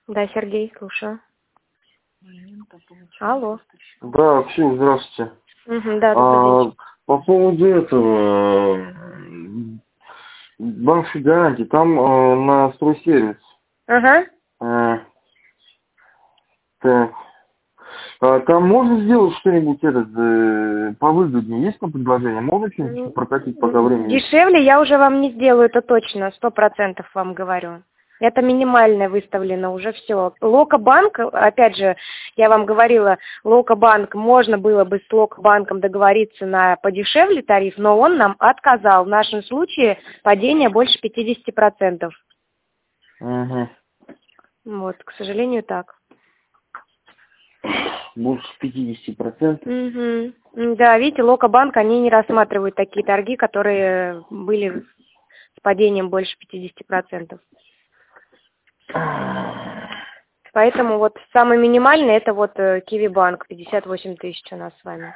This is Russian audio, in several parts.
Да, Сергей, слушаю. Алло. Да, Ксения, здравствуйте. Да, добрый вечер. По поводу этого, банк гарантии, там на стройсервис. Ага. Так. Там можно сделать что-нибудь повыгоднее? Есть там предложение? Можно что-нибудь прокатить, пока времени есть? Дешевле я уже вам не сделаю, это точно, 100% вам говорю. Это минимальное выставлено, уже все. Локобанк, опять же, я вам говорила, Локобанк, можно было бы с Локобанком договориться на подешевле тариф, но он нам отказал. В нашем случае падение больше 50%. Угу. Вот, к сожалению, так. Больше 50%. Угу. Да, видите, Локобанк, они не рассматривают такие торги, которые были с падением больше 50%. Поэтому вот самый минимальный это вот Киви-банк, 58 тысяч у нас с вами.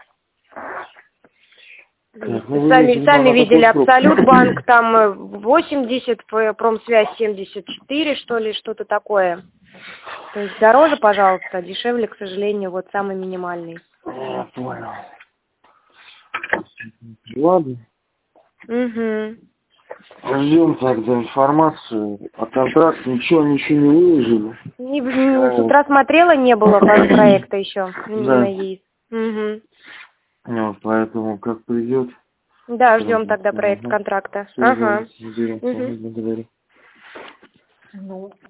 Сами видели, Абсолют-банк там 80, Промсвязь 74, что ли, что-то такое. То есть дороже, пожалуйста, дешевле, к сожалению, вот самый минимальный. Я понял. Ладно. Угу. Ждем тогда информацию о контракте. Ничего не выложили. С утра смотрела, не было проекта еще Да. на ЕИС. Угу. Вот, поэтому как придет. Да, ждем тогда проект контракта. Ага. Благодарю.